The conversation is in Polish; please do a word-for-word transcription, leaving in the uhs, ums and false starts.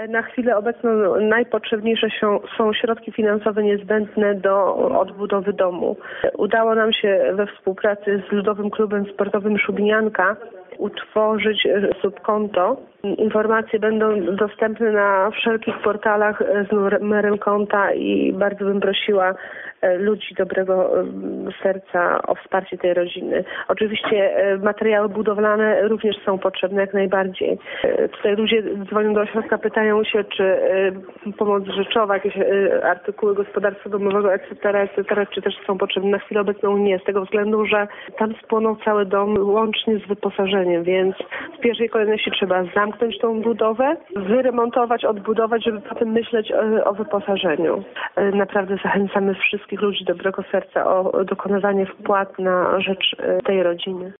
Na chwilę obecną najpotrzebniejsze są, są środki finansowe niezbędne do odbudowy domu. Udało nam się we współpracy z Ludowym Klubem Sportowym Szubinianka utworzyć subkonto. Informacje będą dostępne na wszelkich portalach z numerem konta i bardzo bym prosiła ludzi dobrego serca o wsparcie tej rodziny. Oczywiście materiały budowlane również są potrzebne jak najbardziej. Tutaj ludzie dzwonią do ośrodka, pytają się, czy pomoc rzeczowa, jakieś artykuły gospodarstwa domowego, et cetera, et cetera, czy też są potrzebne. Na chwilę obecną nie, z tego względu, że tam spłonął cały dom łącznie z wyposażeniem, więc w pierwszej kolejności trzeba zamknąć tą budowę, wyremontować, odbudować, żeby potem myśleć o, o wyposażeniu. Naprawdę zachęcamy wszystkich ludzi dobrego serca o dokonywanie wpłat na rzecz tej rodziny.